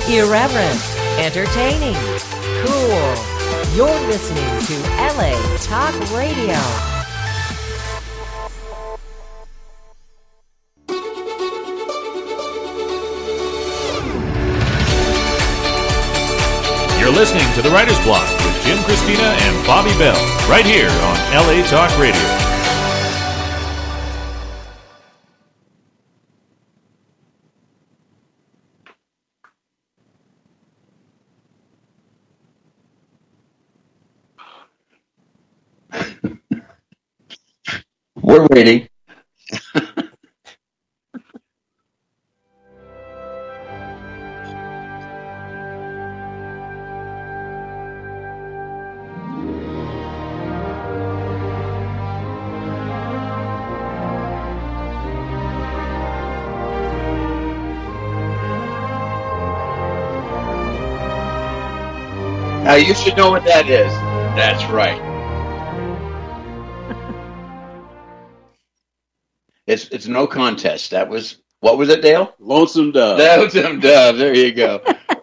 Irreverent, entertaining, cool. You're listening to LA Talk Radio. You're listening to The Writer's Block with Jim Christina and Bobby Bell, right here on LA Talk Radio. We're waiting. Now you should know what that is. That's right. It's no contest. That was, what was it, Dale? Lonesome Dove. Lonesome Dove. There you go.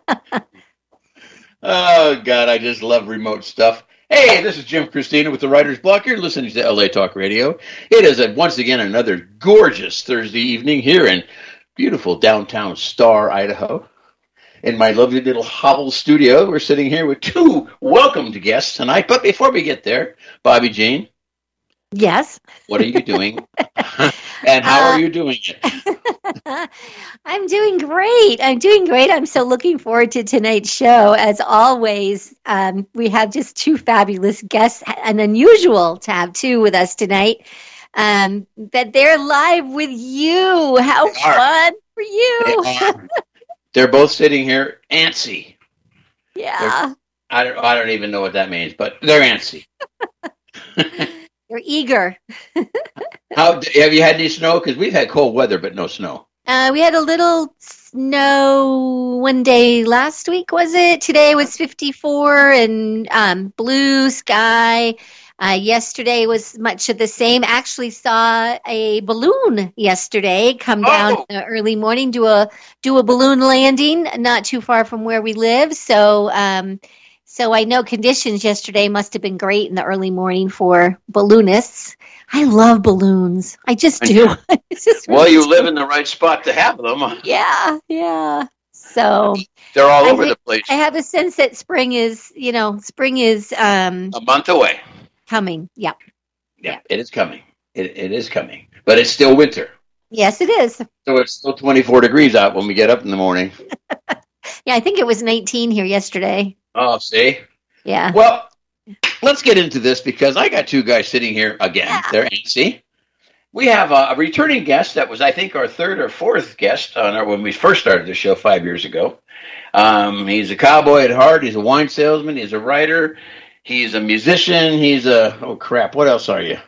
Oh, God, I just love remote stuff. Hey, this is Jim Christina with the Writer's Block. You're listening to LA Talk Radio. It is, once again, another gorgeous Thursday evening here in beautiful downtown Star, Idaho. In my lovely little hovel studio, we're sitting here with two welcomed guests tonight. But before we get there, Bobby Jean. Yes. What are you doing? And how are you doing it? I'm doing great. I'm so looking forward to tonight's show. As always, we have just two fabulous guests, and unusual to have two with us tonight. But they're live with you. How fun for you. They're both sitting here antsy. Yeah. I don't even know what that means, but they're antsy. They're eager. Have you had any snow? Because we've had cold weather, but no snow. We had a little snow one day last week, was it? Today was 54 and blue sky. Yesterday was much of the same. Actually saw a balloon yesterday come down in the early morning, do a balloon landing not too far from where we live. So I know conditions yesterday must have been great in the early morning for balloonists. I love balloons. I just do. Well, you live in the right spot to have them. Yeah. So they're all over the place. I have a sense that spring is a month away. Coming. Yeah. It is coming. It is coming. But it's still winter. Yes, it is. So it's still 24 degrees out when we get up in the morning. Yeah, I think it was 19 here yesterday. Oh, see? Yeah. Well, let's get into this because I got two guys sitting here again. Yeah. They're antsy. We have a returning guest that was, I think, our third or fourth guest when we first started the show 5 years ago. He's a cowboy at heart. He's a wine salesman. He's a writer. He's a musician. He's what else are you?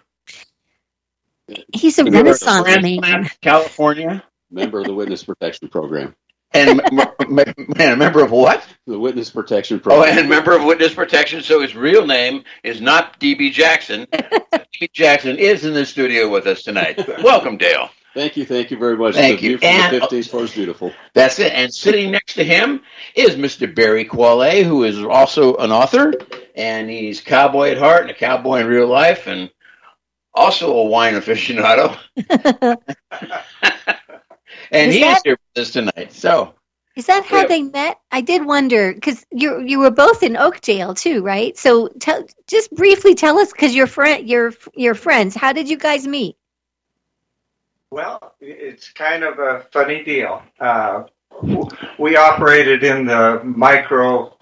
He's a Renaissance man. California. Member of the Witness Protection Program. And a member of what? The Witness Protection Program. Oh, and member of Witness Protection. So his real name is not D.B. Jackson. D.B. Jackson is in the studio with us tonight. Welcome, Dale. Thank you very much. Thank you. And the 50s floor is beautiful. That's it. And sitting next to him is Mr. Barry Quale, who is also an author, and he's cowboy at heart and a cowboy in real life, and also a wine aficionado. And he's here with us tonight. So, is that how they met? I did wonder because you were both in Oakdale too, right? So just briefly tell us, because you're friends. How did you guys meet? Well, it's kind of a funny deal. We operated in the micro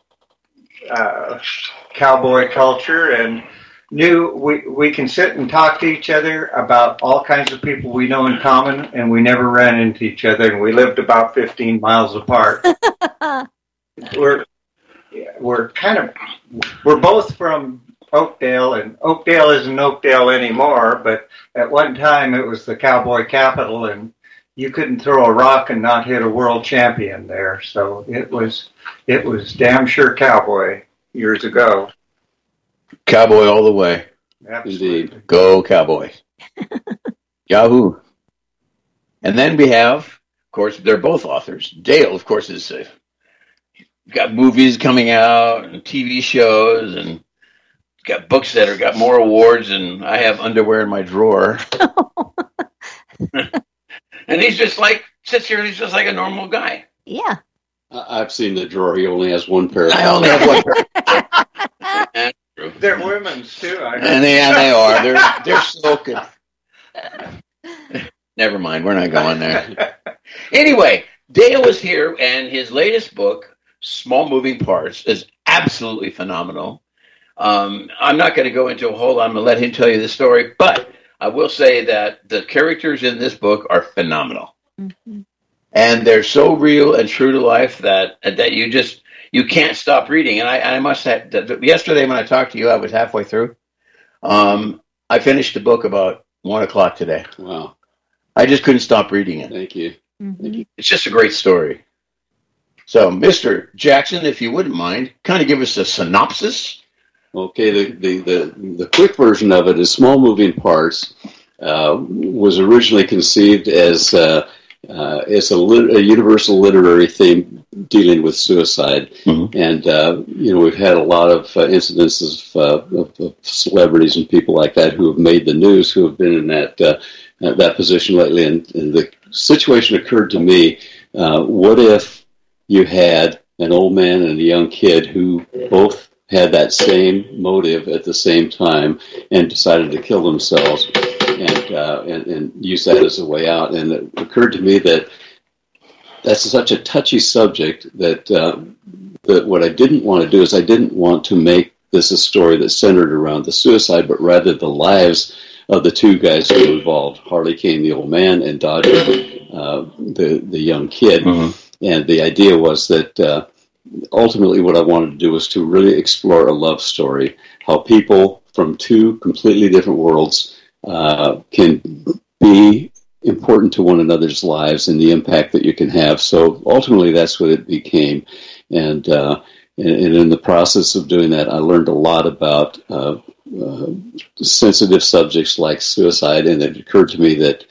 cowboy culture and knew we can sit and talk to each other about all kinds of people we know in common, and we never ran into each other, and we lived about 15 miles apart. We're both from Oakdale, and Oakdale isn't Oakdale anymore, but at one time it was the cowboy capital, and you couldn't throw a rock and not hit a world champion there. So it was damn sure cowboy years ago. Cowboy all the way. Absolutely. Indeed. Go Cowboys. Yahoo. And then we have, of course, they're both authors. Dale, of course, is got movies coming out and TV shows and got books that are got more awards than I have underwear in my drawer. And he's just like, sits here and he's just like a normal guy. Yeah. I've seen the drawer. He only has one pair. I only have one pair. They're women's too. And they are. They're soaking. Never mind. We're not going there. Anyway, Dale is here, and his latest book, Small Moving Parts, is absolutely phenomenal. I'm not going to go into a whole lot. I'm going to let him tell you the story, but I will say that the characters in this book are phenomenal. Mm-hmm. And they're so real and true to life that you can't stop reading. And I must have, yesterday when I talked to you, I was halfway through. I finished the book about 1:00 today. Wow. I just couldn't stop reading it. Thank you. Mm-hmm. Thank you. It's just a great story. So, Mr. Jackson, if you wouldn't mind, kind of give us a synopsis. Okay, the quick version of it is Small Moving Parts. Was originally conceived as a universal literary theme dealing with suicide. Mm-hmm. And, we've had a lot of incidences of celebrities and people like that who have made the news, who have been in that position lately. And the situation occurred to me, what if you had an old man and a young kid who both had that same motive at the same time and decided to kill themselves and use that as a way out. And it occurred to me that that's such a touchy subject that what I didn't want to do is I didn't want to make this a story that's centered around the suicide, but rather the lives of the two guys who were involved, Harley Kane, the old man, and Dodger, the young kid. Mm-hmm. And the idea was that ultimately what I wanted to do was to really explore a love story, how people from two completely different worlds can be important to one another's lives and the impact that you can have. So ultimately that's what it became. And in the process of doing that, I learned a lot about sensitive subjects like suicide, and it occurred to me that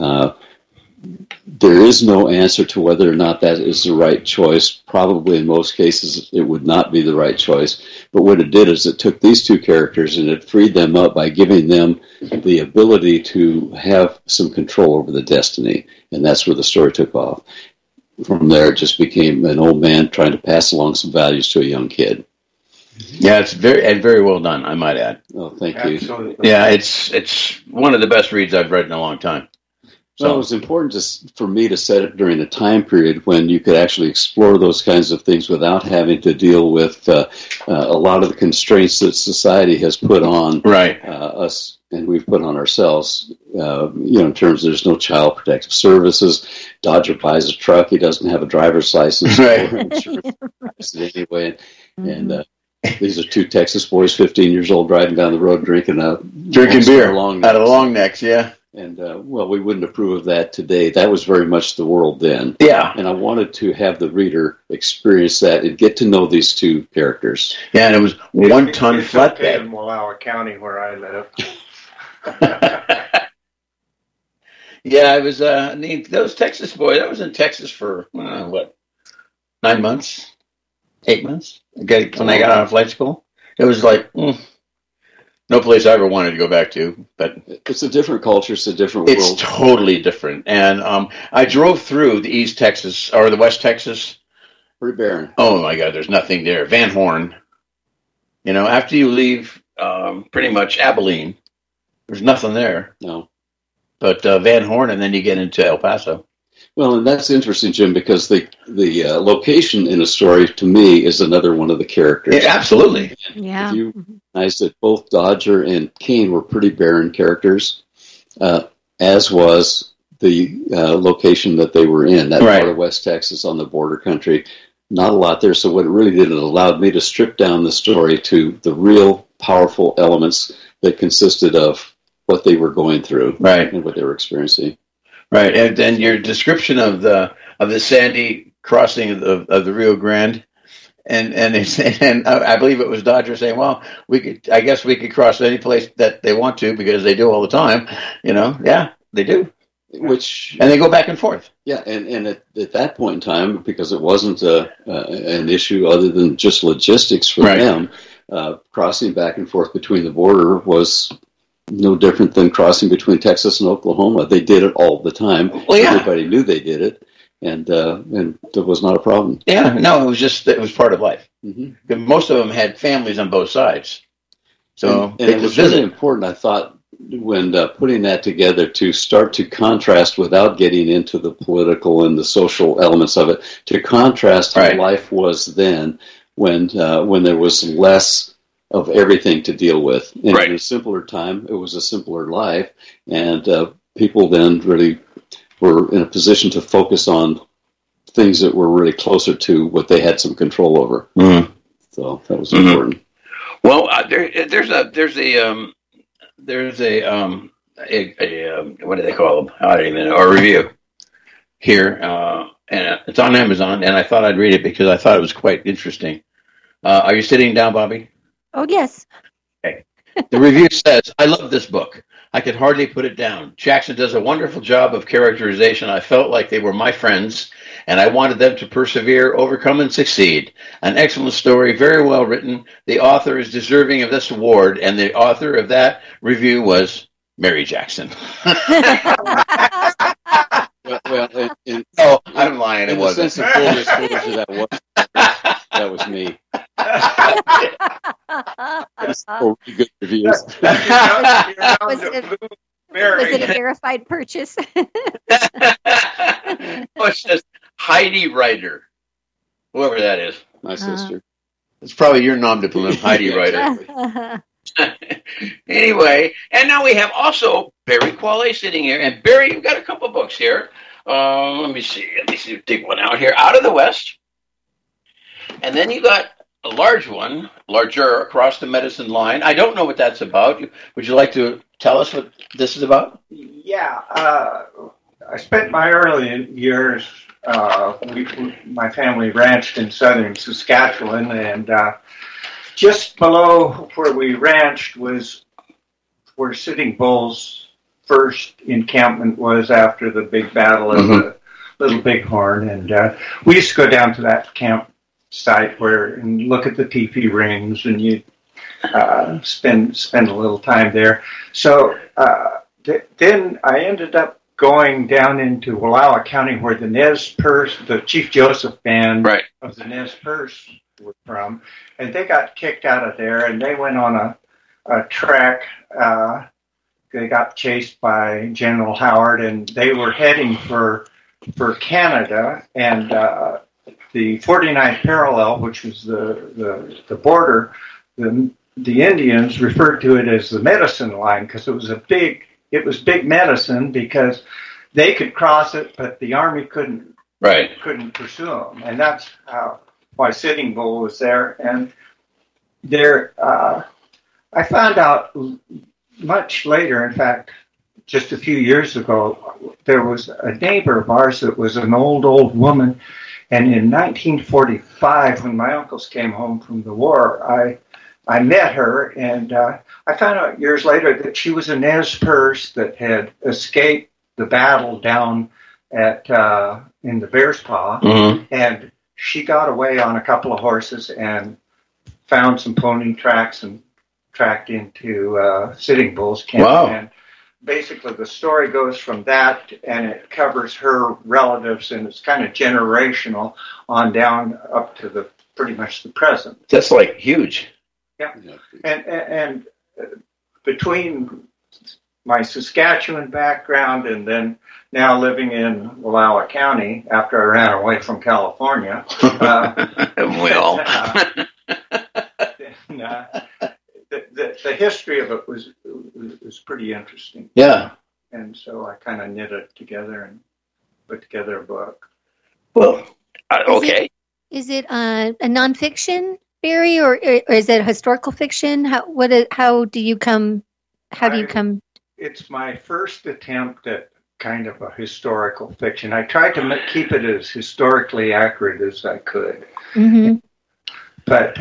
there is no answer to whether or not that is the right choice. Probably in most cases it would not be the right choice. But what it did is it took these two characters and it freed them up by giving them the ability to have some control over the destiny. And that's where the story took off. From there it just became an old man trying to pass along some values to a young kid. Yeah, it's very well done, I might add. Oh, thank you. Absolutely. Yeah, it's one of the best reads I've read in a long time. So it was important for me to set it during a time period when you could actually explore those kinds of things without having to deal with a lot of the constraints that society has put on us, and we've put on ourselves. In terms of there's no child protective services. Dodger buys a truck; he doesn't have a driver's license or insurance anyway, and these are two Texas boys, 15 years old, driving down the road drinking beer out of long necks, yeah. And, we wouldn't approve of that today. That was very much the world then. Yeah. And I wanted to have the reader experience that and get to know these two characters. Yeah, and it was one-ton flatbed. Okay in Wallowa County where I live. Yeah, I was, those Texas boys, I was in Texas for, 9 months? 8 months? When I got out of flight school. It was like, no place I ever wanted to go back to, but it's a different culture. It's a different world. It's totally different. And I drove through the East Texas or the West Texas. Pretty barren. Oh my God, there's nothing there. Van Horn. After you leave pretty much Abilene, there's nothing there. No. But Van Horn, and then you get into El Paso. Well, and that's interesting, Jim, because the location in a story, to me, is another one of the characters. Yeah, absolutely. And if you recognize that both Dodger and Kane were pretty barren characters, as was the location that they were in, that part of West Texas on the border country. Not a lot there, so what it really did, it allowed me to strip down the story to the real powerful elements that consisted of what they were going through and what they were experiencing. Right, and then your description of the sandy crossing of the Rio Grande, and I believe it was Dodger saying, "Well, I guess we could cross any place that they want to because they do all the time." Yeah, they do. and they go back and forth. Yeah, and at that point in time, because it wasn't an issue other than just logistics for them, crossing back and forth between the border was no different than crossing between Texas and Oklahoma. They did it all the time. Well, yeah. Everybody knew they did it, and it was not a problem. Yeah, no, it was part of life. Mm-hmm. Most of them had families on both sides, so and it was really important, I thought, when putting that together, to start to contrast without getting into the political and the social elements of it, to contrast how life was then when there was less of everything to deal with. And in a simpler time, it was a simpler life, and people then really were in a position to focus on things that were really closer to what they had some control over. Mm-hmm. So that was important. Well, there's a what do they call them? I don't even know. A review here, and it's on Amazon. And I thought I'd read it because I thought it was quite interesting. Are you sitting down, Bobby? Oh yes. Okay. The review says, "I love this book. I could hardly put it down. Jackson does a wonderful job of characterization. I felt like they were my friends, and I wanted them to persevere, overcome, and succeed. An excellent story, very well written. The author is deserving of this award," and the author of that review was Mary Jackson. No, I'm lying. It wasn't. In the sense of full disclosure, that was me. Really good reviews. Was it a verified purchase? It's just Heidi Ryder, whoever that is. My sister. It's probably your nom de plume, Heidi Ryder. Anyway, and now we have also Barry Qualley sitting here. And Barry, you've got a couple books here. Let me see. Take one out here. Out of the West. And then you got a larger, Across the Medicine Line. I don't know what that's about. Would you like to tell us what this is about? Yeah. I spent my early years, my family ranched in southern Saskatchewan, and just below where we ranched was where Sitting Bull's first encampment was after the big battle of the Little Bighorn. And we used to go down to that campsite and look at the teepee rings, and you'd spend a little time there. So then I ended up going down into Wallowa County, where the Nez Perce, the Chief Joseph band of the Nez Perce were from, and they got kicked out of there, and they went on a trek. They got chased by General Howard, and they were heading for Canada, and the 49th parallel, which was the border, the Indians referred to it as the medicine line, because it was big medicine, because they could cross it, but the Army couldn't pursue them. And that's why Sitting Bull was there. And there, I found out much later, in fact, just a few years ago, there was a neighbor of ours that was an old woman. And in 1945, when my uncles came home from the war, I met her, and I found out years later that she was a Nez Perce that had escaped the battle down at in the Bear's Paw, and she got away on a couple of horses and found some pony tracks and tracked into Sitting Bull's camp. Wow. And basically, the story goes from that, and it covers her relatives, and it's kind of generational on down up to pretty much the present. That's like huge. Yeah, and between my Saskatchewan background and then now living in Wallowa County after I ran away from California, the history of it was pretty interesting. Yeah, and so I kind of knit it together and put together a book. Well, okay. Is it a nonfiction, Barry, or is it historical fiction? How do you come? It's my first attempt at kind of a historical fiction. I tried to keep it as historically accurate as I could, but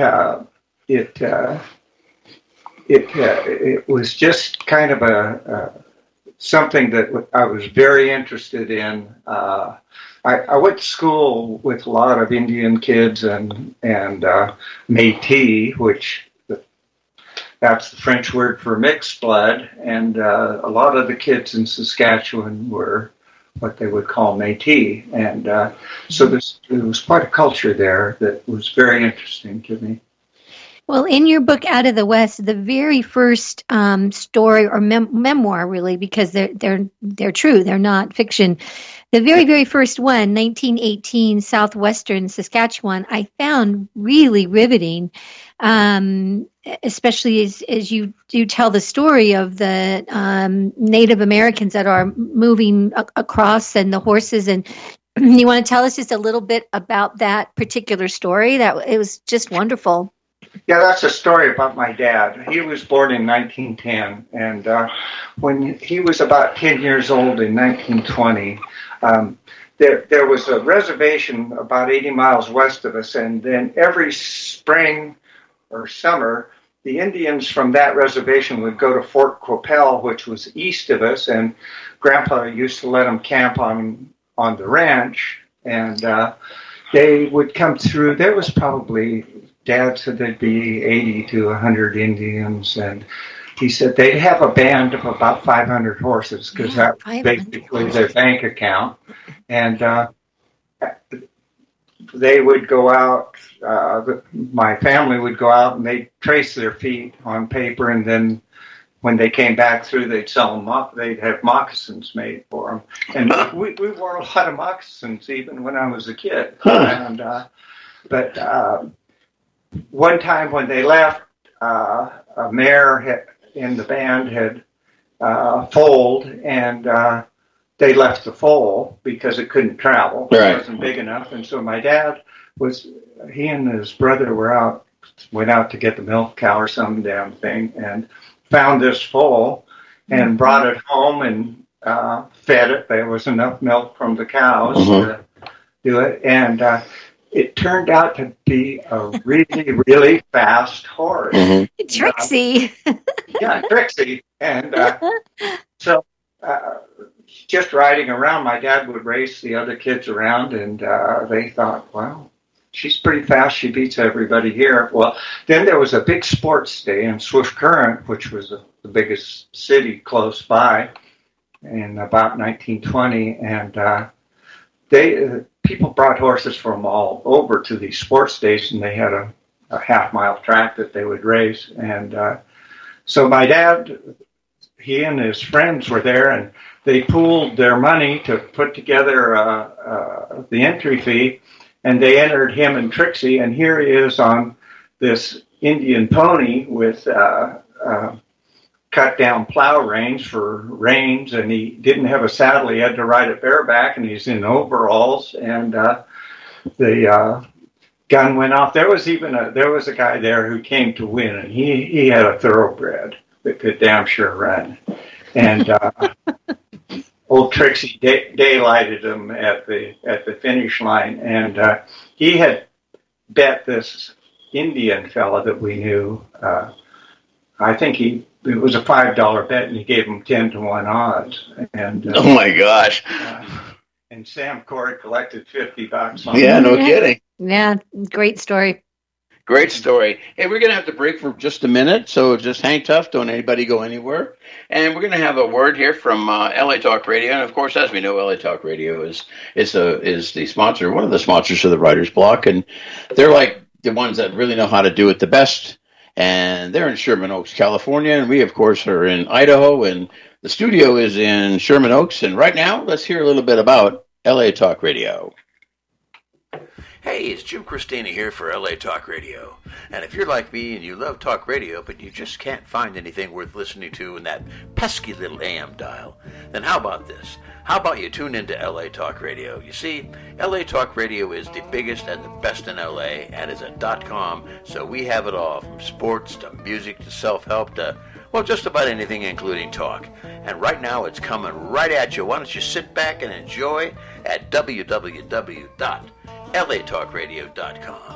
it was just kind of something that I was very interested in. I went to school with a lot of Indian kids and Métis, which that's the French word for mixed blood, and a lot of the kids in Saskatchewan were what they would call Métis, and so there was quite a culture there that was very interesting to me. Well, in your book, Out of the West, the very first story or memoir, really, because they're true, they're not fiction. The very, very first one, 1918, southwestern Saskatchewan, I found really riveting, especially as you do tell the story of the Native Americans that are moving across and the horses. And you want to tell us just a little bit about that particular story? That it was just wonderful. Yeah, that's a story about my dad. He was born in 1910, and when he was about 10 years old in 1920, there was a reservation about 80 miles west of us, and then every spring or summer, the Indians from that reservation would go to Fort Qu'Appelle, which was east of us, and Grandpa used to let them camp on the ranch, and they would come through. There was probably, Dad said there'd be 80 to 100 Indians, and he said they'd have a band of about 500 horses because that was basically their bank account. And they would go out, my family would go out and they'd trace their feet on paper, and then when they came back through, they'd sell them, they'd have moccasins made for them. And we wore a lot of moccasins even when I was a kid. And, but one time when they left, a mare in the band had foaled, and they left the foal because it couldn't travel. Right. It wasn't big enough. And so my dad he and his brother went out to get the milk cow or some damn thing, and found this foal and brought it home and fed it. There was enough milk from the cows to do it. And it turned out to be a really, really fast horse. Trixie. Yeah, Trixie. And so just riding around, my dad would race the other kids around, and they thought, well, she's pretty fast. She beats everybody here. Well, then there was a big sports day in Swift Current, which was the biggest city close by in about 1920. And people brought horses from all over to these sports days, and they had a half-mile track that they would race. And so my dad, he and his friends were there, and they pooled their money to put together the entry fee, and they entered him and Trixie, and here he is on this Indian pony with cut-down plow reins for reins, and he didn't have a saddle. He had to ride it bareback, and he's in overalls, and the gun went off. There was a guy there who came to win, and he had a thoroughbred that could damn sure run. And old Trixie daylighted him at the finish line, and he had bet this Indian fella that we knew. I think it was a $5 bet, and he gave him 10-1 odds. And oh my gosh! And Sam Corey collected $50 on Yeah, no kidding. Yeah, great story. Great story. Hey, we're going to have to break for just a minute, so just hang tough. Don't anybody go anywhere. And we're going to have a word here from LA Talk Radio. And, of course, as we know, LA Talk Radio is the sponsor, one of the sponsors of the Writer's Block. And they're like the ones that really know how to do it the best. And they're in Sherman Oaks, California. And we, of course, are in Idaho. And the studio is in Sherman Oaks. And right now, let's hear a little bit about LA Talk Radio. Hey, it's Jim Christina here for LA Talk Radio. And if you're like me and you love talk radio, but you just can't find anything worth listening to in that pesky little AM dial, then how about this? How about you tune into LA Talk Radio? You see, LA Talk Radio is the biggest and the best in LA, and is a .com, so we have it all, from sports to music to self-help to, well, just about anything, including talk. And right now it's coming right at you. Why don't you sit back and enjoy at www.latalkradio.com.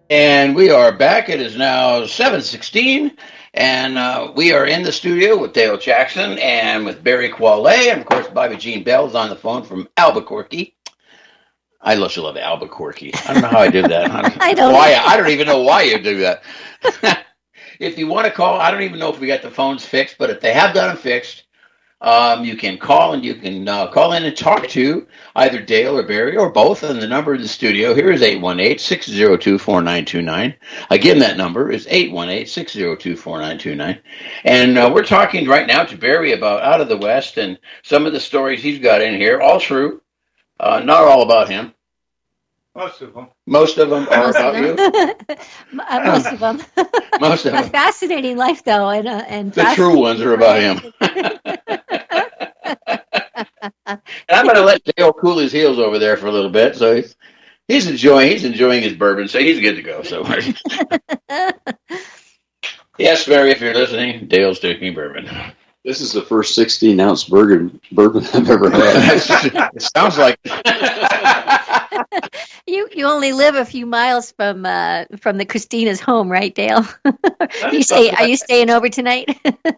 And we are back. It is now 7:16, and we are in the studio with Dale Jackson and with Barry Qualley, and of course Bobby Jean Bell is on the phone from Albuquerque. I love Albuquerque. I don't know how I did that. I don't even know why you do that. If you want to call, I don't even know if we got the phones fixed, but if they have got them fixed, you can call, and you can call in and talk to either Dale or Barry or both. And the number in the studio here is 818-602-4929. Again, that number is 818-602-4929. And we're talking right now to Barry about Out of the West and some of the stories he's got in here. All true. Not all about him. Most of them. Most of them are about you. Most of them. Most of them. A fascinating life, though, and the true ones are about him. And I'm going to let Dale cool his heels over there for a little bit. So he's enjoying his bourbon, so he's good to go. So yes, Barry, if you're listening, Dale's drinking bourbon. This is the first 16-ounce bourbon I've ever had. It sounds like you only live a few miles from the Christina's home, right, Dale? Are you staying over tonight?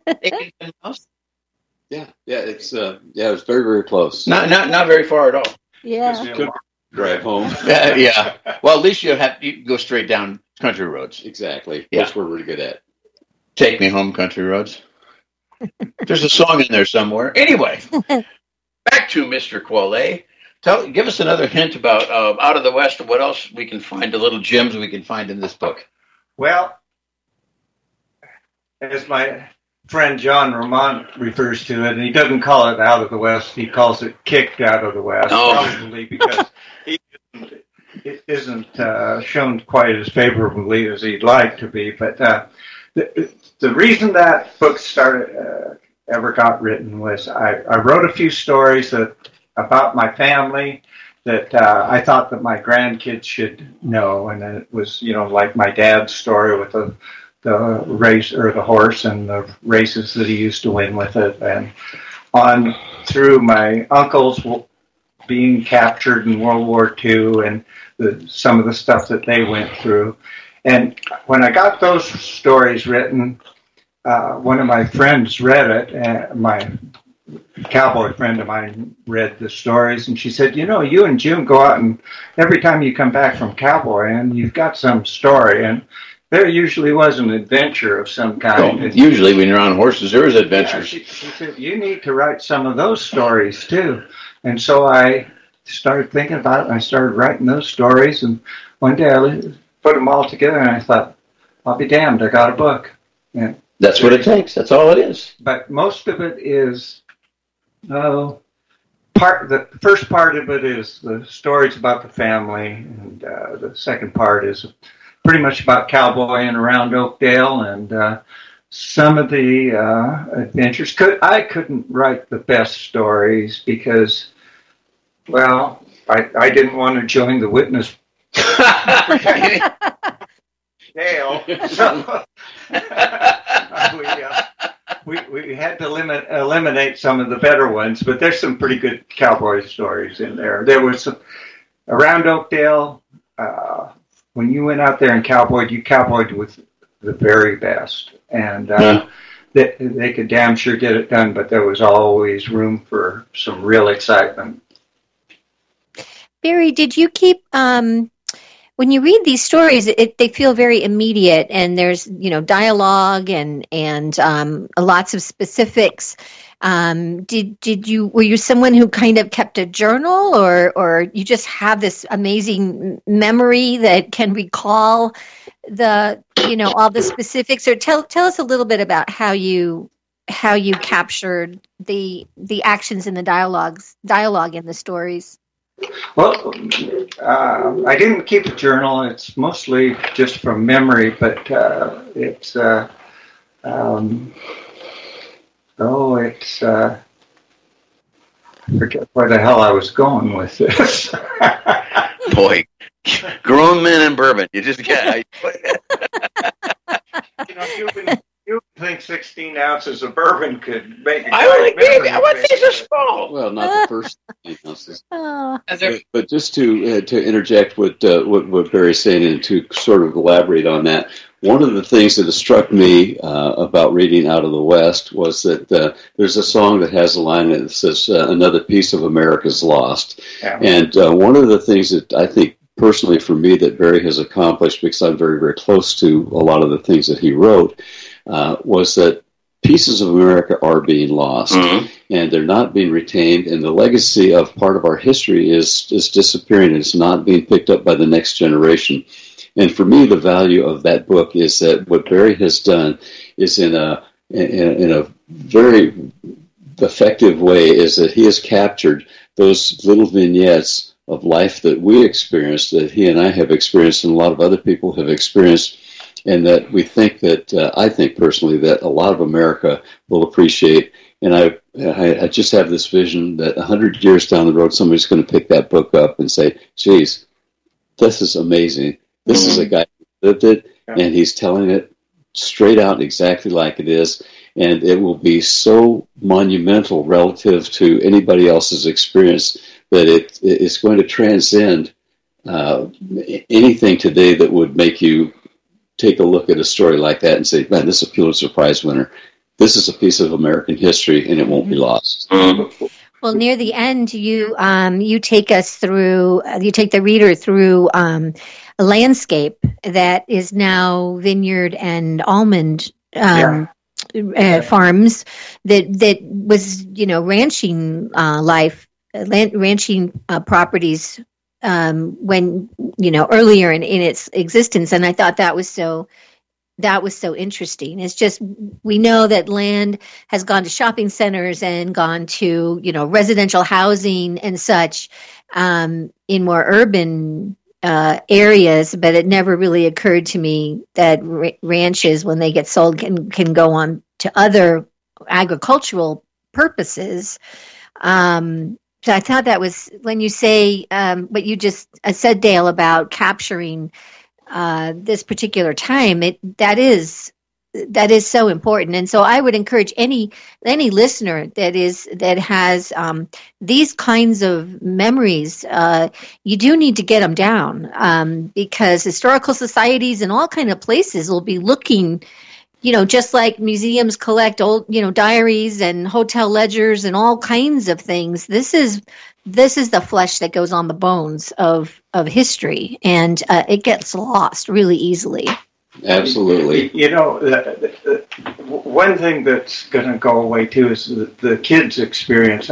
Yeah, it's very, very close. Not very far at all. Yeah. Could drive home. Yeah. Well, at least you can go straight down country roads. Exactly. Yeah. That's what we're good at. Take me home, country roads. There's a song in there somewhere. Anyway, back to Mr. Qualley. Give us another hint about Out of the West and what else we can find, the little gems we can find in this book. Well, as my friend John Ramon refers to it, and he doesn't call it Out of the West, he calls it Kicked Out of the West, probably because it isn't shown quite as favorably as he'd like to be. But the reason that book ever got written was I wrote a few stories about my family that I thought that my grandkids should know, and it was like my dad's story with the race or the horse and the races that he used to win with it, and on through my uncles being captured in World War II and some of the stuff that they went through. And when I got those stories written, one of my friends read it, and my cowboy friend of mine read the stories, and she said, you and Jim go out, and every time you come back from cowboying, you've got some story, and there usually was an adventure of some kind. Well, usually when you're on horses, there is adventures. Yeah, she said, you need to write some of those stories too. And so I started thinking about it, and I started writing those stories, and one day I put them all together, and I thought, I'll be damned, I got a book. And that's what it takes. That's all it is. But most of it is, the first part of it is the stories about the family, and the second part is pretty much about cowboying around Oakdale, and some of the adventures. I couldn't write the best stories because, well, I didn't want to join the witness jail. So we had to eliminate some of the better ones, but there's some pretty good cowboy stories in there. There was some around Oakdale. When you went out there and cowboyed, you cowboyed with the very best, and they could damn sure get it done. But there was always room for some real excitement. Barry, did you keep when you read these stories? They feel very immediate, and there's dialogue and lots of specifics. Were you someone who kind of kept a journal, or you just have this amazing memory that can recall all the specifics? Or tell us a little bit about how you captured the actions and the dialogue in the stories. Well, I didn't keep a journal. It's mostly just from memory, but it's I forget where the hell I was going with this. Boy, grown men and bourbon. You just get. Human think 16 ounces of bourbon could make a I only gave you, what these are small. Well, not the first 16 ounces. Oh. But just to interject what Barry's saying and to sort of elaborate on that, one of the things that has struck me about reading Out of the West was that there's a song that has a line that says, "Another piece of America's lost." Yeah. And one of the things that I think personally for me that Barry has accomplished, because I'm very, very close to a lot of the things that he wrote, was that pieces of America are being lost, and they're not being retained, and the legacy of part of our history is disappearing. It's not being picked up by the next generation. And for me, the value of that book is that what Barry has done is in a very effective way is that he has captured those little vignettes of life that we experienced, that he and I have experienced, and a lot of other people have experienced, and that we think that, I think personally, that a lot of America will appreciate. And I just have this vision that 100 years down the road, somebody's going to pick that book up and say, geez, this is amazing. This is a guy who lived it, and he's telling it straight out exactly like it is, and it will be so monumental relative to anybody else's experience that it's going to transcend anything today that would make you take a look at a story like that and say, man, this is a Pulitzer Prize winner. This is a piece of American history, and it won't be lost. Well, near the end, you take us through. You take the reader through a landscape that is now vineyard and almond farms. That was, ranching life, ranching properties when earlier in its existence, and I thought that was so interesting. It's just, we know that land has gone to shopping centers and gone to, residential housing and such in more urban areas, but it never really occurred to me that ranches, when they get sold, can go on to other agricultural purposes. So I thought that was, when you say what you just said, Dale, about capturing this particular time, that is so important. And so I would encourage any listener that has these kinds of memories, you do need to get them down, because historical societies and all kind of places will be looking, just like museums collect old, diaries and hotel ledgers and all kinds of things. This is the flesh that goes on the bones of history, and it gets lost really easily. Absolutely. One thing that's going to go away too is the kids' experience.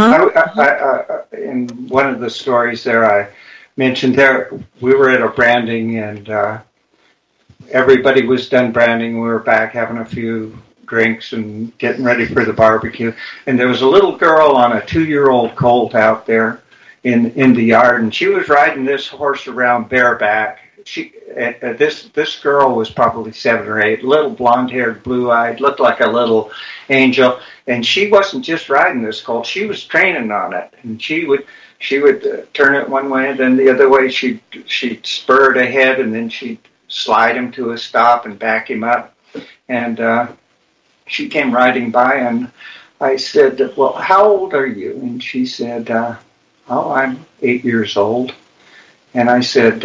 In one of the stories there, I mentioned we were at a branding, and everybody was done branding. We were back having a few drinks and getting ready for the barbecue, and there was a little girl on a 2-year-old colt out there in the yard, and she was riding this horse around bareback. This girl was probably 7 or 8, little blonde-haired, blue-eyed, looked like a little angel, and she wasn't just riding this colt; she was training on it, and she would turn it one way and then the other way. She'd spur it ahead, and then she'd slide him to a stop and back him up, and she came riding by, and I said, well, how old are you? And she said, I'm 8 years old. And I said,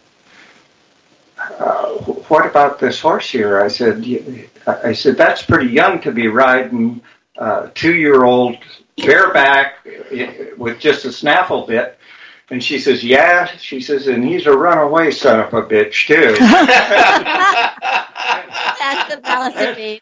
what about this horse here? I said, that's pretty young to be riding 2-year-old bareback with just a snaffle bit. And she says, yeah. She says, and he's a runaway son of a bitch, too. That's the philosophy.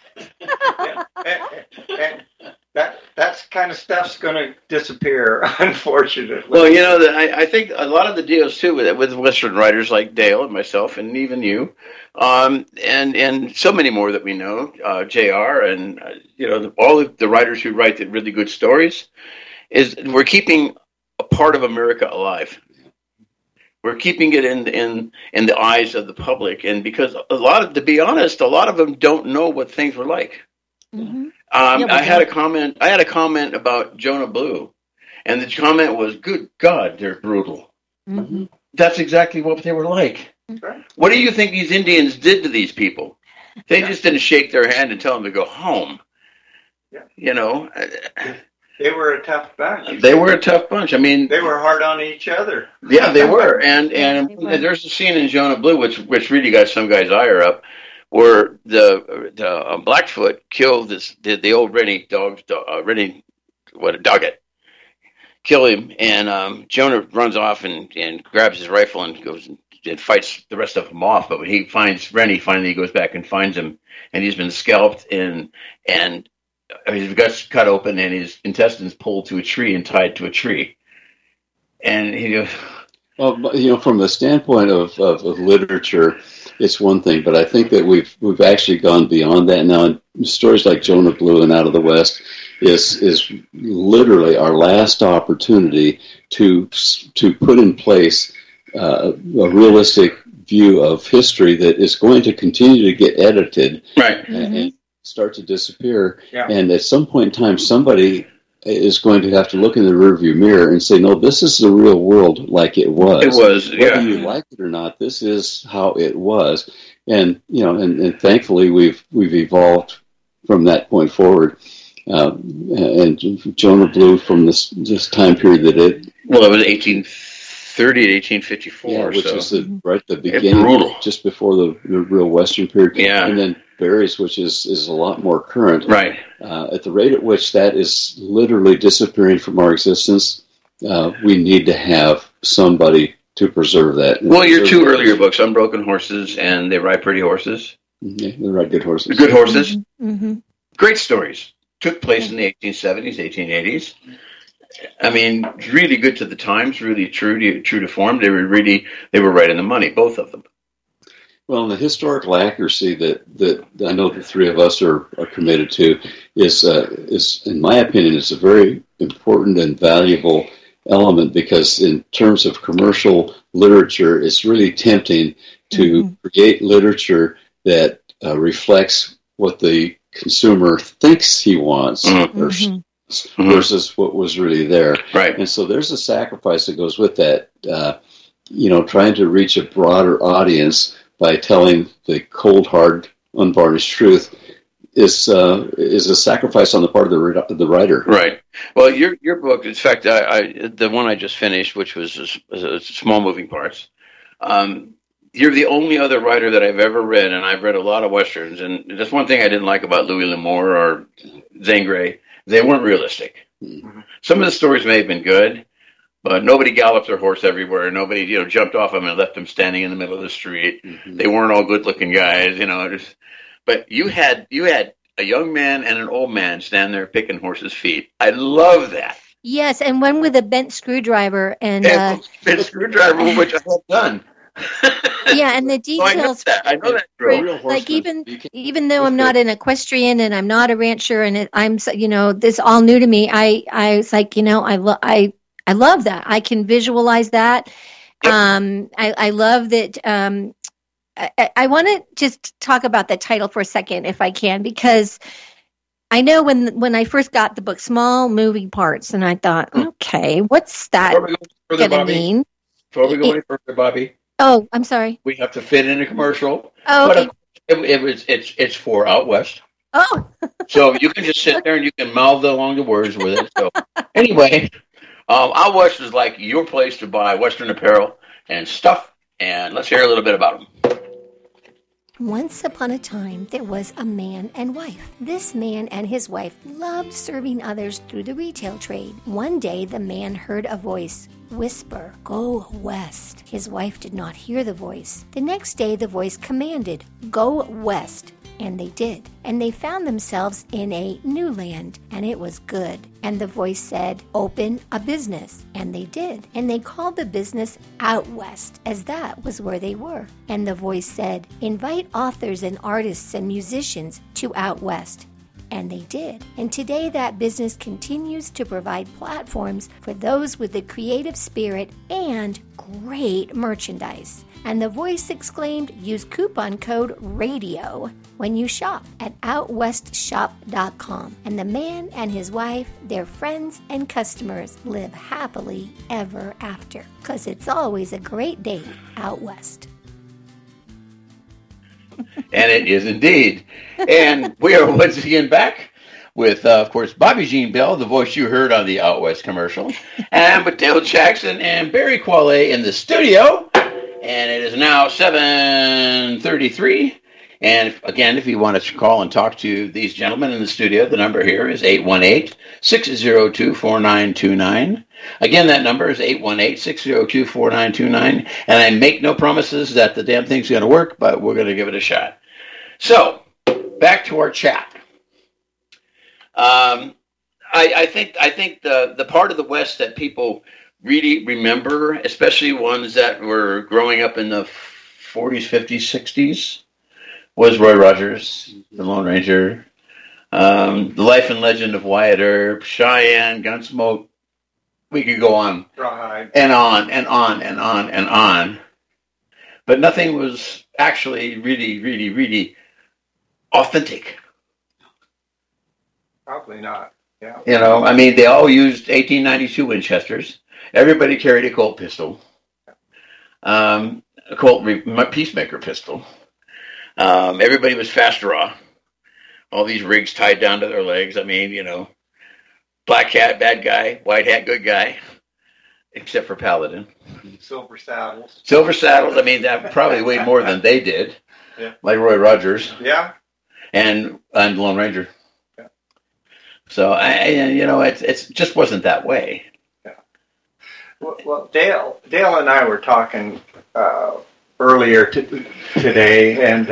That kind of stuff's going to disappear, unfortunately. Well, I think a lot of the deals, too, with Western writers like Dale and myself and even you, and so many more that we know, JR, and, all of the writers who write the really good stories, is we're keeping a part of America alive. We're keeping it in the eyes of the public, and because to be honest, a lot of them don't know what things were like. Mm-hmm. I had a comment about Jonah Blue, and the comment was, "Good God, they're brutal." Mm-hmm. That's exactly what they were like. Right. What do you think these Indians did to these people? They just didn't shake their hand and tell them to go home. Yeah. You know, They were a tough bunch. they were a tough bunch. I mean, They were hard on each other. yeah, they were. And They were. there's a scene in Jonah Blue which really got some guy's ire up, where the Blackfoot killed the old Rennie Doggett. Kill him, and Jonah runs off and grabs his rifle and goes and fights the rest of them off. But when he finds Rennie, finally he goes back and finds him, and he's been scalped and his guts cut open and his intestines pulled to a tree and tied to a tree. And he goes, Well, from the standpoint of literature, it's one thing, but I think that we've actually gone beyond that now. And stories like Jonah Blue and Out of the West is literally our last opportunity to put in place a realistic view of history that is going to continue to get edited, right, and start to disappear. Yeah. And at some point in time, somebody is going to have to look in the rearview mirror and say, no, this is the real world like it was. it was, Whether yeah. you like it or not, this is how it was. And, and thankfully we've evolved from that point forward. And Jonah Blue, from this time period that it... Well, it was 1830 to 1854. Yeah, which so. is the beginning, brutal. just before the real Western period. Yeah. And then Barry's, which is a lot more current. Right. At the rate at which that is literally disappearing from our existence, we need to have somebody to preserve that. Well, your two earlier books, Unbroken Horses and They Ride Pretty Horses. Yeah, they ride good horses. Good horses. Mm-hmm. Great stories. Took place in the 1870s, 1880s. I mean, really good to the times, really true to form. They were right in the money, both of them. Well, the historical accuracy that I know the three of us are committed to is, in my opinion, is a very important and valuable element, because in terms of commercial literature, it's really tempting to create literature that reflects what the consumer thinks he wants versus what was really there. Right. And so there's a sacrifice that goes with that, trying to reach a broader audience by telling the cold, hard, unvarnished truth is a sacrifice on the part of the writer. Right. Well, your book, in fact, the one I just finished, which was Small Moving Parts, you're the only other writer that I've ever read, and I've read a lot of Westerns, and that's one thing I didn't like about Louis L'Amour or Zane Grey. They weren't realistic. Mm-hmm. Some of the stories may have been good, but nobody galloped their horse everywhere. Nobody, jumped off them and left them standing in the middle of the street. Mm-hmm. They weren't all good-looking guys, But you had a young man and an old man stand there picking horses' feet. I love that. Yes, and one with a bent screwdriver and bent screwdriver, which I have done. Yeah, and the details. I know that. Real like even though I'm not an equestrian and I'm not a rancher, and I'm this all new to me. I was like, I love that. I can visualize that. Yep. I love that. I want to just talk about the title for a second, if I can, because I know when I first got the book, Small Moving Parts, and I thought, okay, what's that going to mean? Before we go any further, Bobby. Oh, I'm sorry. We have to fit in a commercial. Oh, okay. But it's for Out West. Oh. So you can just sit there and you can mouth along the words with it. So anyway, Out West is like your place to buy Western apparel and stuff. And let's hear a little bit about them. Once upon a time, there was a man and wife. This man and his wife loved serving others through the retail trade. One day, the man heard a voice whisper, "Go west." His wife did not hear the voice. The next day, the voice commanded, "Go west." And they did. And they found themselves in a new land, and it was good. And the voice said, "Open a business." And they did. And they called the business Out West, as that was where they were. And the voice said, "Invite authors and artists and musicians to Out West." And they did. And today that business continues to provide platforms for those with the creative spirit and great merchandise. And the voice exclaimed, "Use coupon code RADIO when you shop at OutWestShop.com." And the man and his wife, their friends and customers live happily ever after. 'Cause it's always a great day out west. And it is indeed. And we are once again back with, of course, Bobby Jean Bell, the voice you heard on the Out West commercial, and with Dale Jackson and Barry Qualley in the studio. And it is now 7:33. And again, if you want to call and talk to these gentlemen in the studio, the number here is 818-602-4929. Again, that number is 818-602-4929. And I make no promises that the damn thing's going to work, but we're going to give it a shot. So, back to our chat. I think the part of the West that people really remember, especially ones that were growing up in the 40s, 50s, 60s, was Roy Rogers, the Lone Ranger, the Life and Legend of Wyatt Earp, Cheyenne, Gunsmoke. We could go on and on and on and on and on. But nothing was actually really, really, really authentic. Probably not. Yeah. You know, I mean, they all used 1892 Winchesters. Everybody carried a Colt pistol, a Colt Peacemaker pistol. Everybody was fast draw. All these rigs tied down to their legs. I mean, you know, black hat, bad guy, white hat, good guy, except for Paladin. Silver saddles. Silver saddles. I mean, that probably weighed more than they did. Yeah. Like Roy Rogers. Yeah. And Lone Ranger. Yeah. So it just wasn't that way. Yeah. Well, Dale and I were talking earlier today, and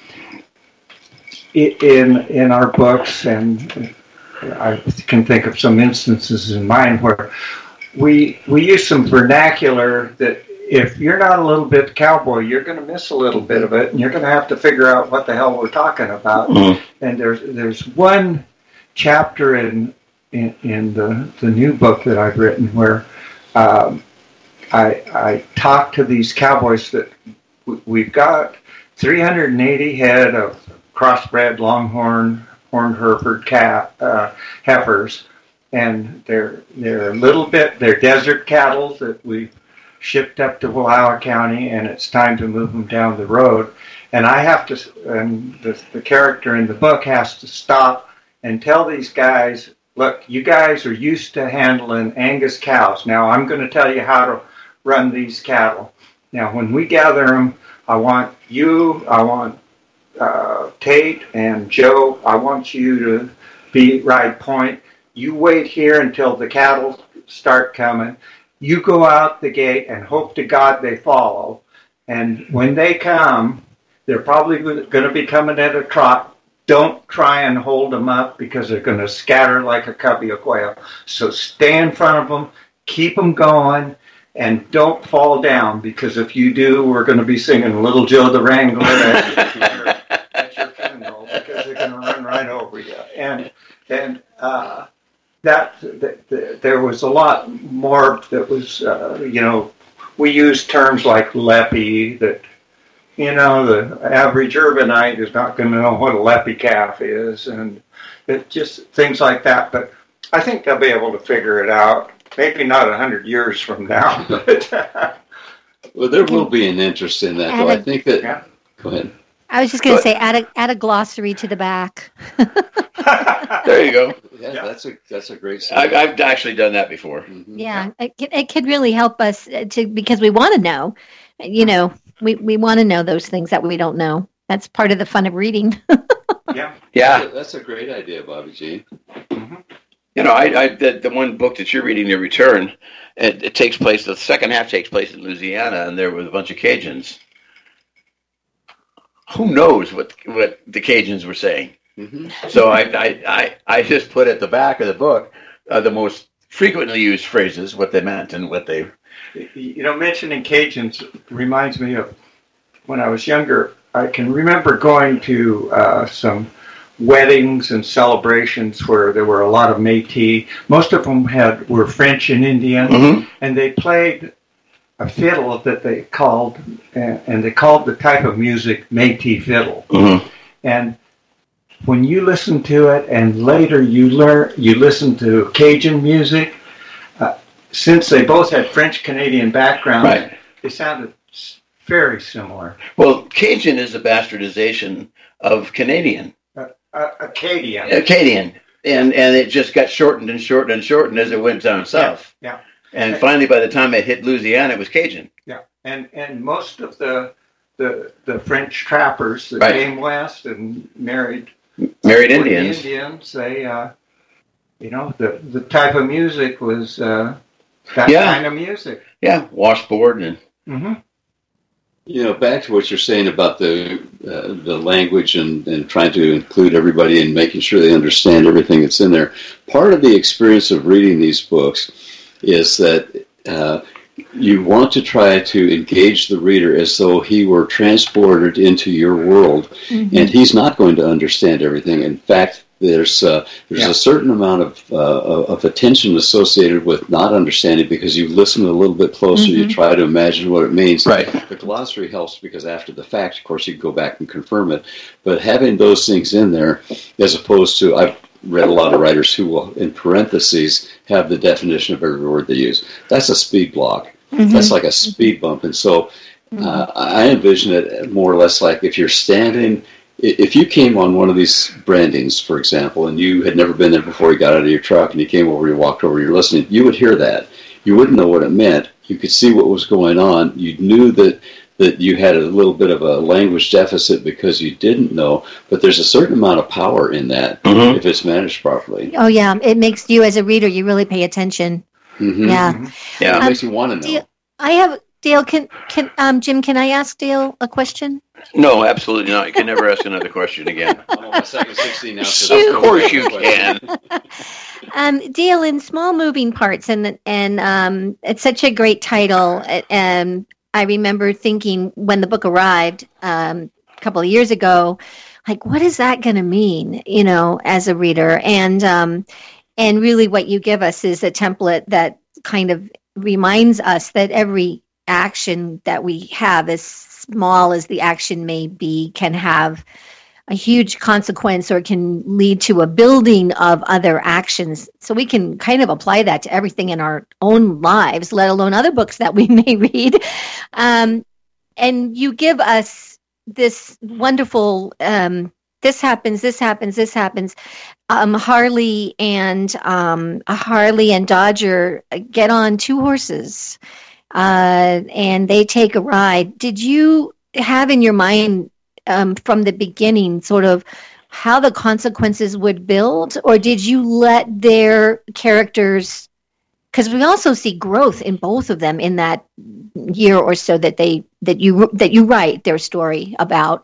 in our books, and I can think of some instances in mine where we use some vernacular that if you're not a little bit cowboy, you're going to miss a little bit of it, and you're going to have to figure out what the hell we're talking about. Mm-hmm. And there's one chapter in the new book that I've written where I talk to these cowboys that we've got 380 head of crossbred Longhorn, Horned Hereford heifers, and they're desert cattle that we shipped up to Wallowa County, and it's time to move them down the road. And I have to, and the character in the book has to stop and tell these guys, look, you guys are used to handling Angus cows. Now I'm going to tell you how to run these cattle. Now, when we gather them, I want Tate and Joe, I want you to be right point. You wait here until the cattle start coming. You go out the gate and hope to God they follow. And when they come, they're probably going to be coming at a trot. Don't try and hold them up because they're going to scatter like a covey of quail. So stay in front of them, keep them going, and don't fall down, because if you do, we're going to be singing Little Joe the Wrangler at your funeral, because they're going to run right over you. And there was a lot more that was, we used terms like leppy, that, the average urbanite is not going to know what a leppy calf is, and it just things like that. But I think they'll be able to figure it out. Maybe not 100 years from now, but well, there will be an interest in that, though. I think that. Yeah. Go ahead. I was just going to say, add a glossary to the back. There you go. Yeah, that's a great. I've actually done that before. Mm-hmm. Yeah, it could really help us because we want to know. We want to know those things that we don't know. That's part of the fun of reading. Yeah. That's a great idea, Bobby G. Mm-hmm. The one book that you're reading, The Return, it takes place. The second half takes place in Louisiana, and there was a bunch of Cajuns. Who knows what the Cajuns were saying? Mm-hmm. So I just put at the back of the book the most frequently used phrases, what they meant and what they. Mentioning Cajuns reminds me of when I was younger. I can remember going to some weddings and celebrations where there were a lot of Métis. Most of them were French and Indian, mm-hmm. and they played a fiddle that they called, and they called the type of music Métis fiddle. Mm-hmm. And when you listen to it, and later you listen to Cajun music, since they both had French Canadian backgrounds, right. They sounded very similar. Well, Cajun is a bastardization of Canadian. Acadian. And it just got shortened and shortened and shortened as it went down south. Yeah. And finally, by the time it hit Louisiana, it was Cajun. Yeah. And most of the French trappers that came west and married Indians. They, the type of music was that kind of music. Yeah, washboard and. Mm-hmm. Back to what you're saying about the language and trying to include everybody and making sure they understand everything that's in there. Part of the experience of reading these books is that you want to try to engage the reader as though he were transported into your world, and he's not going to understand everything. In fact, there's a certain amount of attention associated with not understanding because you listen a little bit closer, you try to imagine what it means. Right. The glossary helps because after the fact, of course, you can go back and confirm it. But having those things in there, as opposed to, I've read a lot of writers who will, in parentheses, have the definition of every word they use. That's a speed block. That's like a speed bump. And so I envision it more or less like if you're standing... If you came on one of these brandings, for example, and you had never been there before, you got out of your truck and you came over, you walked over, you're listening, you would hear that. You wouldn't know what it meant. You could see what was going on. You knew that you had a little bit of a language deficit because you didn't know, but there's a certain amount of power in that if it's managed properly. Oh, yeah. It makes you, as a reader, you really pay attention. Yeah. Yeah, it makes you want to know. Dale, Jim, can I ask Dale a question? No, absolutely not. You can never ask another question again. I'm on my second 60 now. Of course you can. Dale, in Small Moving Parts, and it's such a great title. I remember thinking when the book arrived a couple of years ago, like, what is that going to mean, as a reader? And really what you give us is a template that kind of reminds us that every action that we have, as small as the action may be, can have a huge consequence or can lead to a building of other actions. So we can kind of apply that to everything in our own lives, let alone other books that we may read. And you give us this wonderful, this happens. Harley and Dodger get on two horses, and they take a ride. Did you have in your mind from the beginning sort of how the consequences would build, or did you let their characters? Because we also see growth in both of them in that year or so that you write their story about.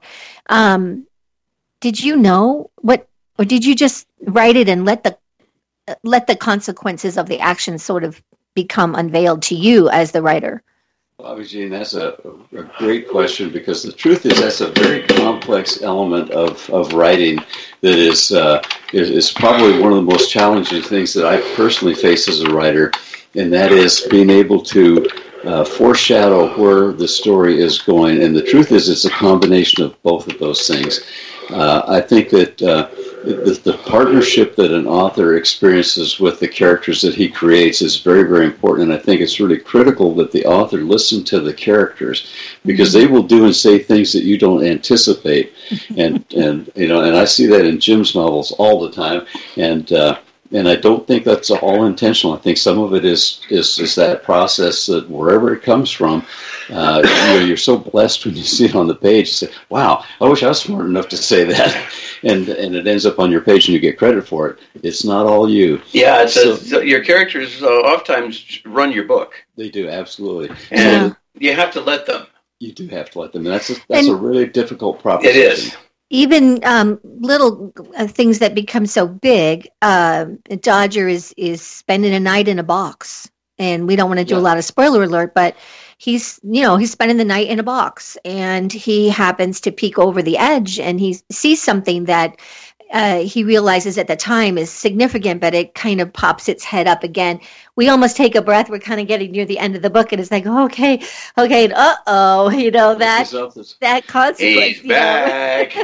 Did you know what, or did you just write it and let the consequences of the action sort of become unveiled to you as the writer? Well, Jean, that's a great question, because the truth is that's a very complex element of writing that is probably one of the most challenging things that I personally face as a writer, and that is being able to foreshadow where the story is going. And the truth is it's a combination of both of those things. I think that the partnership that an author experiences with the characters that he creates is very, very important. And I think it's really critical that the author listen to the characters, because they will do and say things that you don't anticipate. And I see that in Jim's novels all the time. And I don't think that's all intentional. I think some of it is that process that wherever it comes from, you're so blessed when you see it on the page. You say, wow, I wish I was smart enough to say that. And it ends up on your page and you get credit for it. It's not all you. Yeah, so your characters oftentimes run your book. They do, absolutely. And you have to let them. You do have to let them. And that's a really difficult proposition. It is. Even little things that become so big. Dodger is spending a night in a box, and we don't want to do a lot of spoiler alert, but he's spending the night in a box, and he happens to peek over the edge, and he sees something that he realizes at the time is significant, but it kind of pops its head up again. We almost take a breath. We're kind of getting near the end of the book, and it's like, okay, and that consequence. He's back.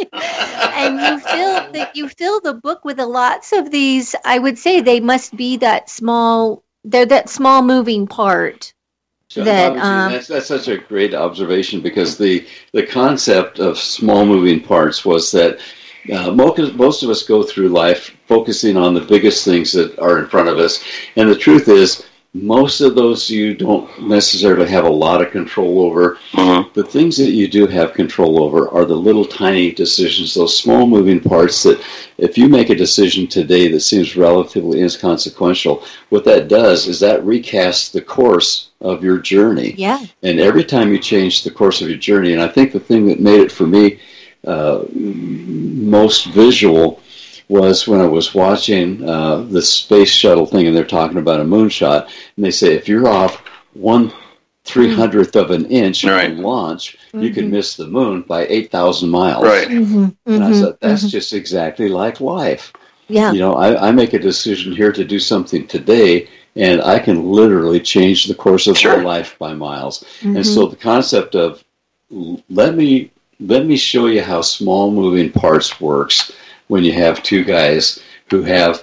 And you fill the book with lots of these. I would say they must be that small. They're that small moving part. That's such a great observation, because the concept of small moving parts was that most of us go through life focusing on the biggest things that are in front of us, and the truth is, most of those you don't necessarily have a lot of control over. Mm-hmm. The things that you do have control over are the little tiny decisions, those small moving parts that if you make a decision today that seems relatively inconsequential, what that does is that recasts the course of your journey. Yeah. And every time you change the course of your journey, and I think the thing that made it for me most visual was when I was watching the space shuttle thing, and they're talking about a moonshot, and they say if you're off 1/300th of an inch from launch, you can miss the moon by 8,000 miles. Right. And I thought, that's just exactly like life. Yeah. You know, I make a decision here to do something today, and I can literally change the course of my life by miles. And so the concept of let me show you how small moving parts works. When you have two guys who have,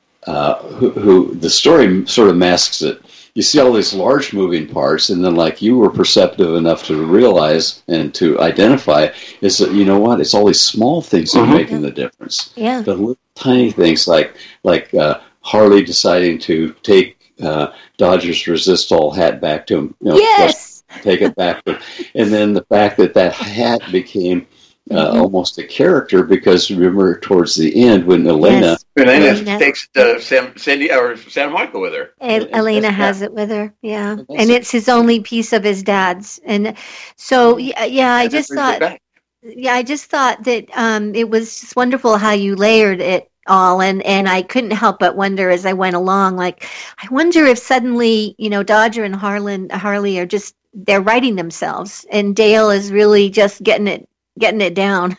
who the story sort of masks it. You see all these large moving parts, and then like you were perceptive enough to realize and to identify is that, you know what, it's all these small things that are making the difference. Yeah. The little tiny things like Harley deciding to take Dodger's Resistol hat back to him. You know, yes. Take it back. And then the fact that hat became almost a character, because remember towards the end when Elena takes Sandy or Santa Monica with her. Elena has it with her, yeah, and it's his only piece of his dad's, and so I just thought that it was just wonderful how you layered it all, and I couldn't help but wonder as I went along, like, I wonder if suddenly, you know, Dodger and Harley are just, they're writing themselves, and Dale is really just getting it down.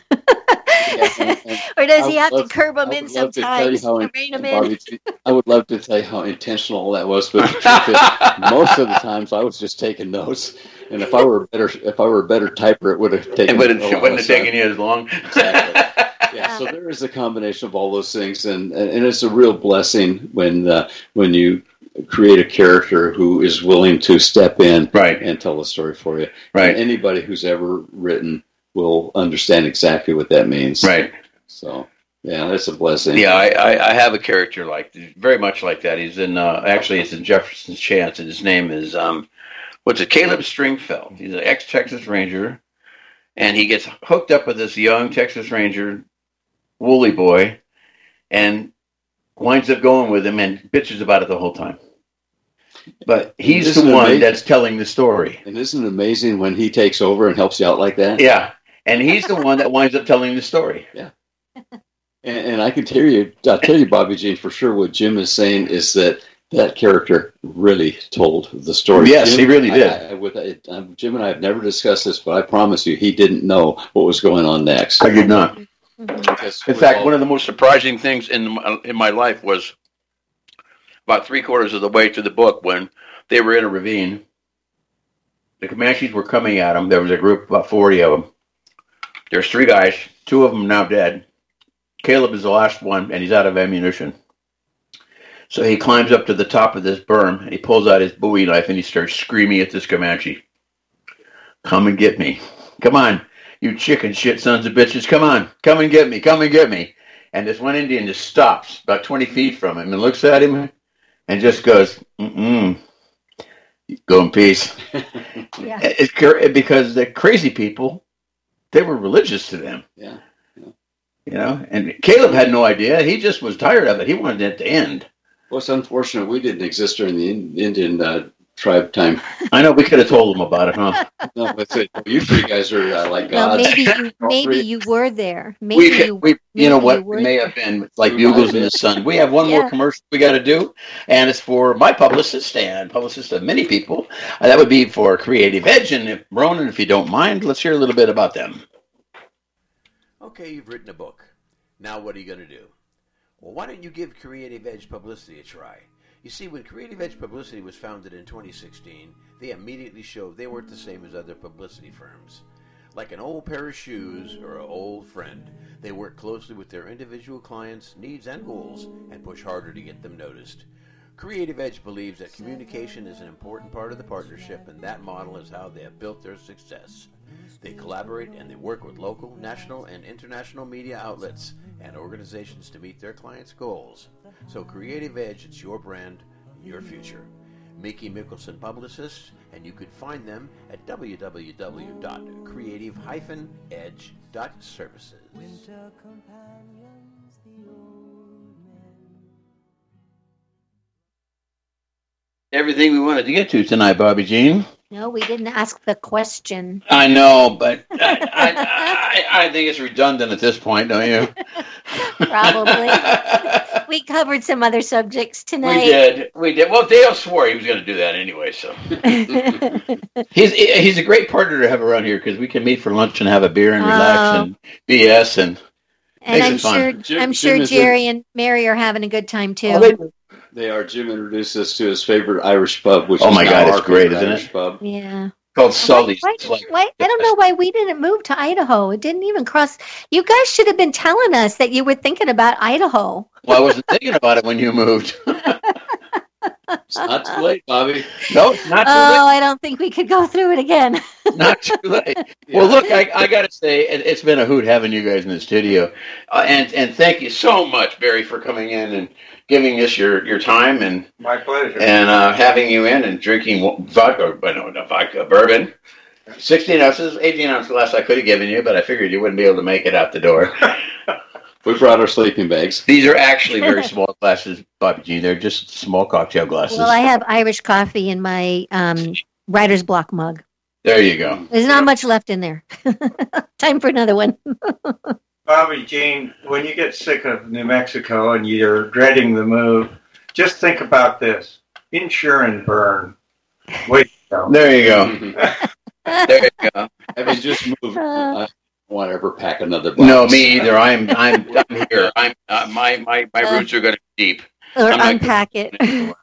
Or does he have to curb them in sometimes to rein them in? I would love to tell you how intentional that was, but most of the times I was just taking notes. And if I were a better typer, it would have taken. It wouldn't have taken you as long. Exactly. Yeah. So there is a combination of all those things, and it's a real blessing when you create a character who is willing to step in and tell the story for you. Right. And anybody who's ever written will understand exactly what that means. Right. So, yeah, that's a blessing. Yeah, I have a character very much like that. He's in, actually, it's in Jefferson's Chance, and his name is, Caleb Stringfeld. He's an ex-Texas Ranger, and he gets hooked up with this young Texas Ranger, Woolly boy, and winds up going with him and bitches about it the whole time. But he's the one that's telling the story. And isn't it amazing when he takes over and helps you out like that? Yeah. And he's the one that winds up telling the story. Yeah. And I can tell you, Bobby Jean, for sure what Jim is saying is that character really told the story. Yes, Jim, he really did. Jim and I have never discussed this, but I promise you he didn't know what was going on next. I did not. In fact, one of the most surprising things in my life was about 3/4 of the way to the book when they were in a ravine. The Comanches were coming at them. There was a group, about 40 of them. There's 3 guys, 2 of them now dead. Caleb is the last one, and he's out of ammunition. So he climbs up to the top of this berm, and he pulls out his Bowie knife, and he starts screaming at this Comanche. Come and get me. Come on, you chicken shit sons of bitches. Come on, come and get me. Come and get me. And this one Indian just stops about 20 feet from him and looks at him and just goes, go in peace. Yeah. Because the crazy people, they were religious to them. Yeah. You know, and Caleb had no idea. He just was tired of it. He wanted it to end. Well, it's unfortunate we didn't exist during the Indian tribe time. I know, we could have told them about it, huh? No, that's it. You 3 guys are like gods. Maybe you were there. We may have been like Bugles in the Sun. We have one more commercial we got to do, and it's for my publicist and publicist of many people. That would be for Creative Edge. And Ronan, if you don't mind, let's hear a little bit about them. Okay, you've written a book. Now what are you going to do? Well, why don't you give Creative Edge Publicity a try? You see, when Creative Edge Publicity was founded in 2016, they immediately showed they weren't the same as other publicity firms. Like an old pair of shoes or an old friend, they work closely with their individual clients' needs and goals and push harder to get them noticed. Creative Edge believes that communication is an important part of the partnership, and that model is how they have built their success. They collaborate and they work with local, national, and international media outlets and organizations to meet their clients' goals. So Creative Edge, it's your brand, your future. Mickey Mickelson Publicists, and you can find them at www.creative-edge.services. Winter companions, the old men. Everything we wanted to get to tonight, Bobby Jean. No, we didn't ask the question. I know, but I think it's redundant at this point, don't you? Probably. We covered some other subjects tonight. We did. Well, Dale swore he was going to do that anyway, so. He's a great partner to have around here because we can meet for lunch and have a beer and relax and BS and I'm sure Jerry and Mary are having a good time too. Oh, they are. Jim introduced us to his favorite Irish pub, which is my God, it's great, isn't it? Pub. Yeah. Called Sully's. Why, I don't know why we didn't move to Idaho. It didn't even cross. You guys should have been telling us that you were thinking about Idaho. Well, I wasn't thinking about it when you moved. It's not too late, Bobby. No, it's not too late. Oh, I don't think we could go through it again. Not too late. Yeah. Well, look, I got to say, it's been a hoot having you guys in the studio. And thank you so much, Barry, for coming in and giving us your time. And my pleasure. And having you in and drinking vodka, bourbon. 16 ounces, 18 ounce glass I could have given you, but I figured you wouldn't be able to make it out the door. We brought our sleeping bags. These are actually very small glasses, Bobby Jean. They're just small cocktail glasses. Well, I have Irish coffee in my writer's block mug. There you go. There's not much left in there. Time for another one. Bobby Jean, when you get sick of New Mexico and you're dreading the move, just think about this. Insure and burn. Wait. There you go. There you go. Having just moved, I don't want to ever pack another box. No, me either. I'm here. My roots are going to be deep. Or unpack it.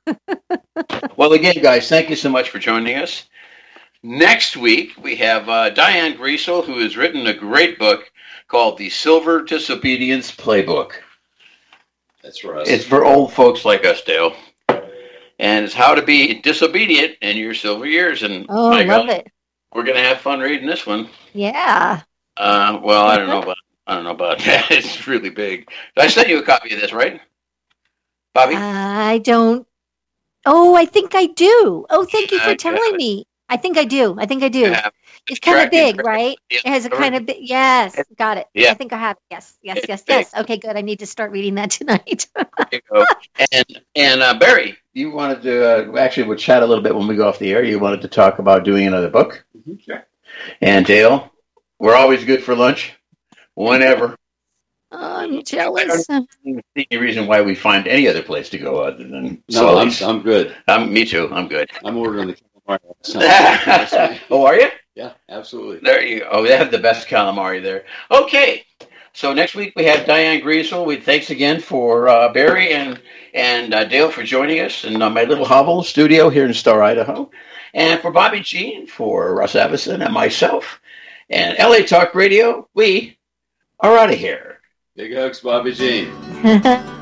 Well, again, guys, thank you so much for joining us. Next week, we have Diane Griesel, who has written a great book called The Silver Disobedience Playbook. That's right. It's for old folks like us, Dale. And it's how to be disobedient in your silver years. And I love it. We're going to have fun reading this one. Yeah. Well, I don't know about that. It's really big. I sent you a copy of this, right, Bobby? I don't. Oh, I think I do. Oh, thank you for telling me. I think I do. Yeah. It's kind of big, right? It has a kind of big. Yes, got it. Yeah. I think I have. Yes. Okay, good. I need to start reading that tonight. There you go. And Barry, you wanted to actually we'll chat a little bit when we go off the air. You wanted to talk about doing another book. Mm-hmm. Sure. And Dale, we're always good for lunch, whenever. Oh, I'm jealous. I don't see any reason why we find any other place to go other than. No, I'm good. Me too. I'm good. I'm ordering the calamari. Oh, are you? Yeah, absolutely. There you go. Oh, they have the best calamari there. Okay. So next week we have Diane Griesel. Thanks again for Barry and Dale for joining us in my little hovel studio here in Star, Idaho. And for Bobby Jean, for Russ Avison and myself, and LA Talk Radio, we are out of here. Big hugs, Bobby Jean.